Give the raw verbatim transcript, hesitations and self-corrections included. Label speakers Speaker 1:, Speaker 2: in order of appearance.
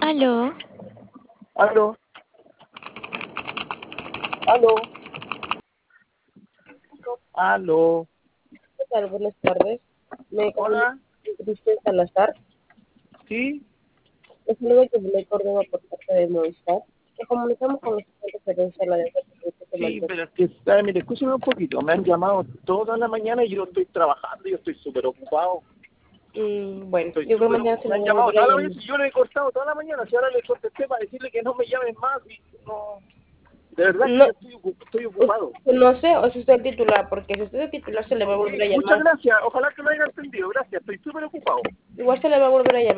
Speaker 1: Aló,
Speaker 2: Aló, aló, aló.
Speaker 3: ¿Qué tal? Buenas tardes. Me comunico
Speaker 2: Hola,
Speaker 3: con Cristian Salazar.
Speaker 2: sí,
Speaker 3: Les saludo que me Córdoba por parte de Movistar. Nos comunicamos con usted en referencia a la deuda pendiente que
Speaker 2: sí,
Speaker 3: mantiene.
Speaker 2: pero es que, eh, mire, escúcheme un poquito. Me han llamado toda la mañana y yo estoy trabajando, yo estoy súper ocupado.
Speaker 3: Mm, bueno,
Speaker 2: Estoy
Speaker 3: de igual
Speaker 2: súper
Speaker 3: manera
Speaker 2: ocupado.
Speaker 3: se
Speaker 2: Me
Speaker 3: le
Speaker 2: han
Speaker 3: va a
Speaker 2: llamado
Speaker 3: volver a
Speaker 2: toda la mañana
Speaker 3: llamar.
Speaker 2: y yo le he cortado toda la mañana. Si ahora le contesté para decirle que no me llamen más y no. De verdad que
Speaker 3: No,
Speaker 2: yo estoy, ocu- estoy
Speaker 3: usted
Speaker 2: ocupado.
Speaker 3: no sé o si usted es el titular, porque si usted es el titular se le va a
Speaker 2: Ok,
Speaker 3: volver a
Speaker 2: muchas
Speaker 3: llamar.
Speaker 2: gracias. Ojalá que lo haya entendido. Gracias, estoy súper ocupado.
Speaker 3: Igual se le va a volver a llamar.